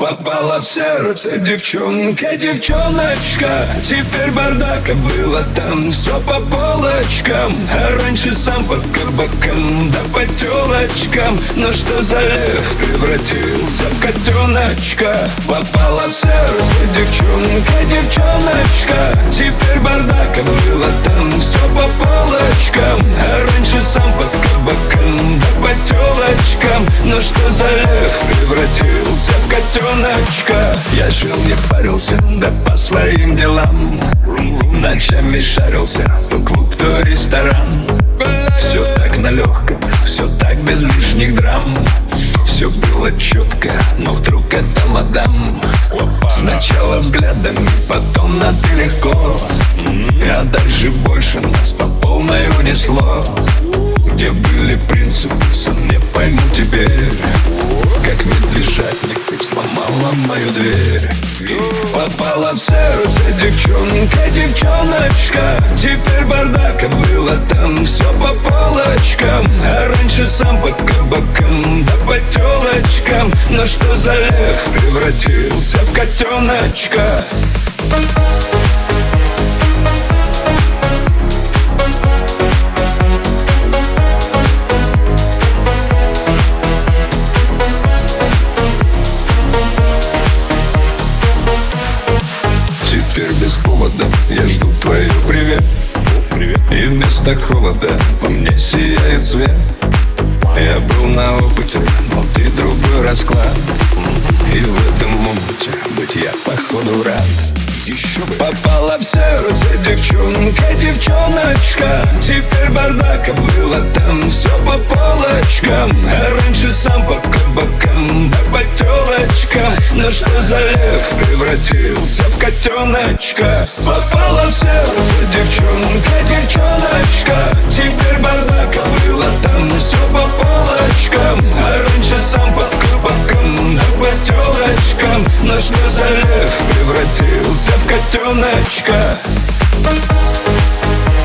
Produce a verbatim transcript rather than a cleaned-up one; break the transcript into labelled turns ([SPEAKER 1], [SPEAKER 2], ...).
[SPEAKER 1] Попала в сердце девчонка, девчоночка. Теперь бардак, а было там все по полочкам. А раньше сам по кабакам, да по телочкам. Но что за лев превратился в котеночка? Попала в сердце девчонка, девчоночка. Теперь бардак, а было там все по полочкам. А раньше сам по кабакам, да по телочкам. Но что за лев превратился в котеночка? Я жил, не парился, да по своим делам. Ночами шарился, то клуб, то ресторан. Все так на легком, все так без лишних драм. Все было четко, но вдруг это мадам. Сначала взглядами, потом на ты легко. А дальше больше нас по полной унесло. Где были принципы, сам не пойму теперь. Как медвежатник, ты сломала мою дверь. Попала в сердце девчонка, девчоночка. Теперь бардак, а было там все по полочкам. А раньше сам по кабакам, да по телочкам. Но что за лев превратился в котеночка? Теперь без повода я жду твою привет. Привет. И вместо холода во мне сияет свет. Я был на опыте, но ты другой расклад. И в этом опыте быть я походу рад. Еще бы. Попала в сердце девчонка, девчоночка. Теперь бардак, а было там все по полочкам. А раньше сам по кабакам, да по телочкам. Но что за лев превратился в котеночка? Попала в сердце девчонка, девчоночка. Теперь бардак, а было там все по полочкам. А раньше сам по кабакам, да по телочкам. Но что за лев превратился в котеночка?